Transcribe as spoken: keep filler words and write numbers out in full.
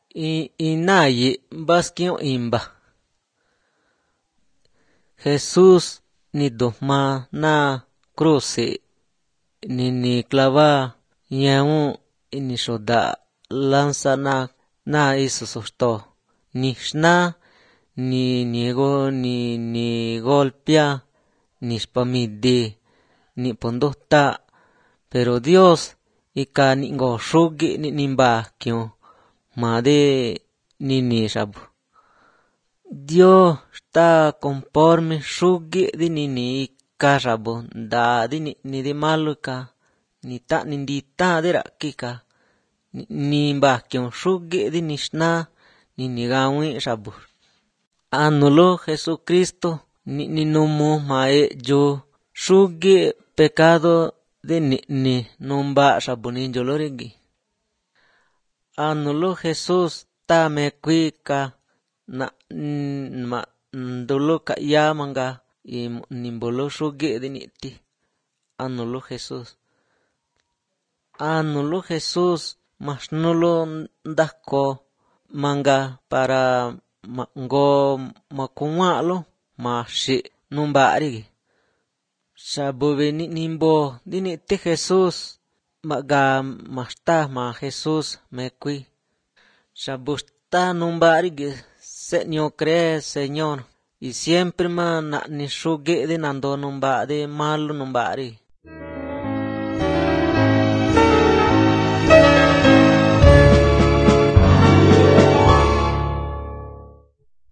y inaye basquio imba. Jesús ni dosma na cruce ni ni clava yaun ni shoda lanza na na isusosto ni shna ni niego ni ni golpea ni spamide ni pondota pero Dios ika ni go shugi ni nimba kyo made ni ni shabu Dios está conforme shugi di ni ni ka shabu da di ni ni de malo ka ni ta ni di ta de ra kika ni nimba kyo shugi di ni shna ni ni gawi shabu anuló Jesucristo ni ni numu mae yo shugi pecado de ni ni numba shabu ni jolorigi anuló Jesús ta me kuika na ma ndolo ka ya manga y nimbolo shugi de ni ti anuló Jesús anuló Jesús mas nulo ndako manga para ngo makumalo mashi numbari shabu ni nimbo dini ti Jesús maga masta ma Jesús me kui shabu sta numbari Señor cree Señor y siempre ma na ni shugi de nando numba de malo numbari